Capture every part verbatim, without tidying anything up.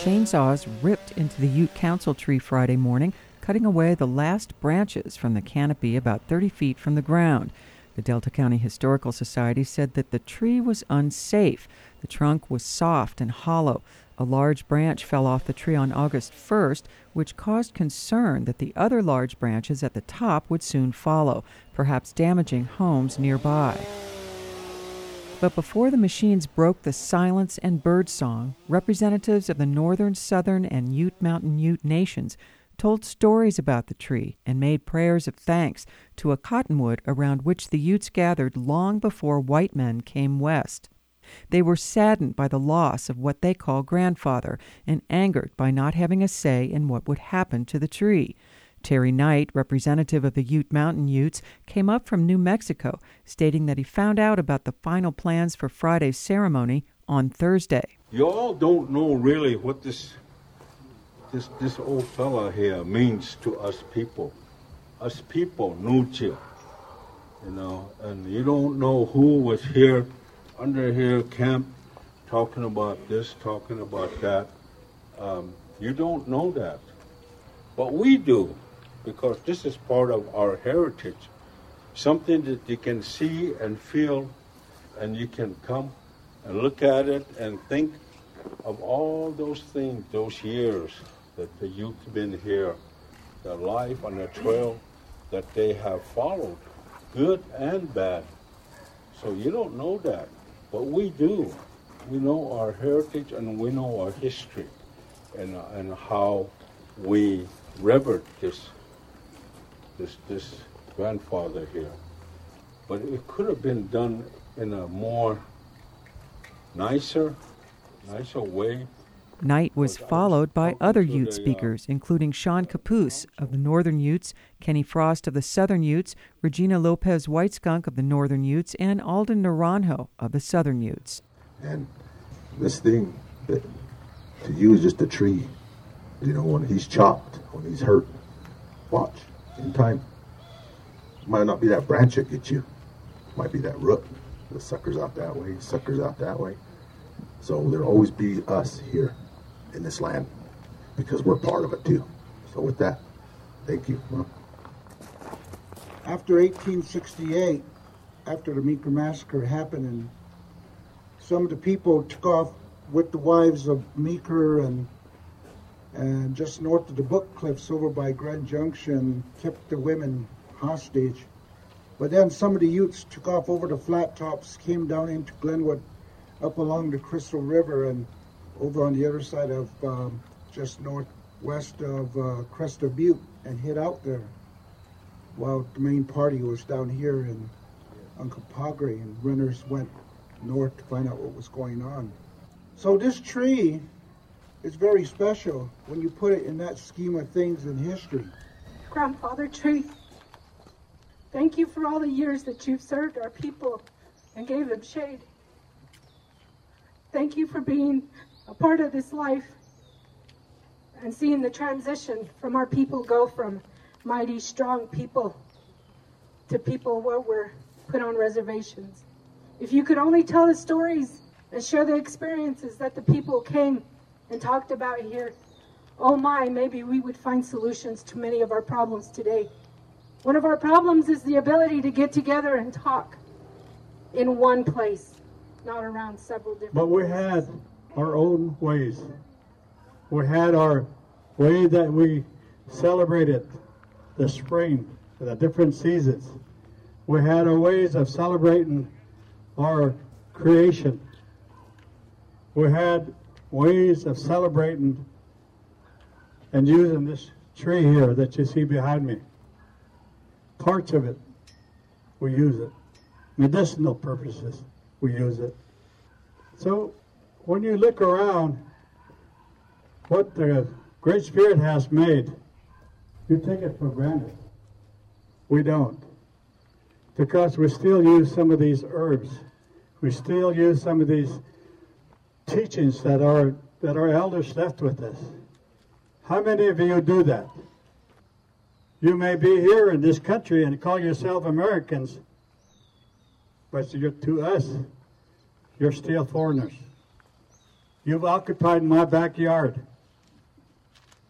chainsaws ripped into the Ute Council tree Friday morning, cutting away the last branches from the canopy about thirty feet from the ground. The Delta County Historical Society said that the tree was unsafe. The trunk was soft and hollow. A large branch fell off the tree on August first, which caused concern that the other large branches at the top would soon follow, perhaps damaging homes nearby. But before the machines broke the silence and birdsong, representatives of the northern, southern, and Ute Mountain Ute nations told stories about the tree and made prayers of thanks to a cottonwood around which the Utes gathered long before white men came west. They were saddened by the loss of what they call grandfather and angered by not having a say in what would happen to the tree. Terry Knight, representative of the Ute Mountain Utes, came up from New Mexico, stating that he found out about the final plans for Friday's ceremony on Thursday. You all don't know really what this this this old fella here means to us people. Us people, Nuche, you know, and you don't know who was here, under here, camp, talking about this, talking about that. Um, you don't know that. But we do, because this is part of our heritage. Something that you can see and feel, and you can come and look at it and think of all those things, those years that the youth have been here, their life on the trail that they have followed, good and bad. So you don't know that, but we do. We know our heritage and we know our history, and uh, and how we revered this this this grandfather here. But it could have been done in a more nicer, nicer way. Knight was followed by other Ute speakers, including Sean Capoose of the Northern Utes, Kenny Frost of the Southern Utes, Regina Lopez White Skunk of the Northern Utes, and Alden Naranjo of the Southern Utes. And this thing, that to you is just a tree. You know, when he's chopped, when he's hurt, watch, in time. It might not be that branch that gets you. It might be that root. The sucker's out that way, sucker's out that way. So there'll always be us here in this land, because we're part of it too. So with that, thank you. After eighteen sixty-eight, after the Meeker Massacre happened, and some of the people took off with the wives of Meeker and and just north of the Book Cliffs over by Grand Junction, kept the women hostage. But then some of the Utes took off over the flat tops, came down into Glenwood, up along the Crystal River, and over on the other side of um, just northwest of uh, Cresta Butte, and hid out there, while the main party was down here in Uncompahgre, and runners went north to find out what was going on. So this tree is very special when you put it in that scheme of things in history. Grandfather Tree, thank you for all the years that you've served our people and gave them shade. Thank you for being a part of this life and seeing the transition from our people go from mighty, strong people to people where we're put on reservations. If you could only tell the stories and share the experiences that the people came and talked about here, oh my, maybe we would find solutions to many of our problems today. One of our problems is the ability to get together and talk in one place, not around several different But we had our own ways. We had our way that we celebrated the spring, the different seasons. We had our ways of celebrating our creation. We had ways of celebrating and using this tree here that you see behind me. Parts of it, we use it. Medicinal purposes, we use it. So when you look around what the Great Spirit has made, you take it for granted. We don't. Because we still use some of these herbs. We still use some of these teachings that our, that our elders left with us. How many of you do that? You may be here in this country and call yourself Americans, but you're, to us, you're still foreigners. You've occupied my backyard.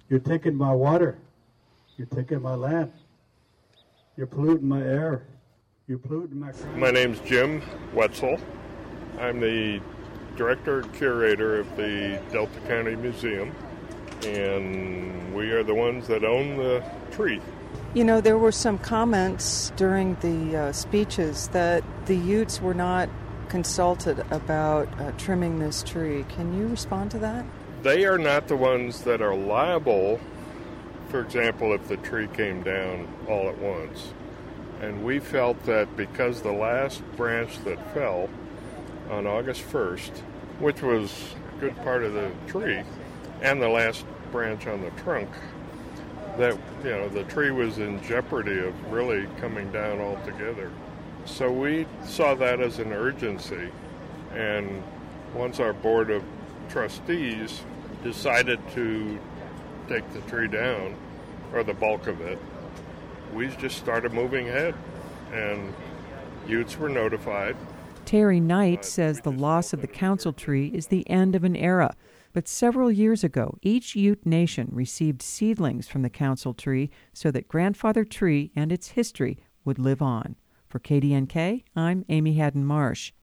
You're taking my water. You're taking my land. You're polluting my air. You're polluting my... My name's Jim Wetzel. I'm the director and curator of the Delta County Museum, and we are the ones that own the tree. You know, there were some comments during the uh, speeches that the Utes were not consulted about uh, trimming this tree. Can you respond to that? They are not the ones that are liable, for example, if the tree came down all at once. And we felt that because the last branch that fell on August first, which was a good part of the tree, and the last branch on the trunk, that, you know, the tree was in jeopardy of really coming down altogether. So we saw that as an urgency, and once our board of trustees decided to take the tree down, or the bulk of it, we just started moving ahead, and Utes were notified. Terry Knight says the loss of the council tree is the end of an era. But several years ago, each Ute nation received seedlings from the council tree so that Grandfather Tree and its history would live on. For K D N K, I'm Amy Haddon Marsh.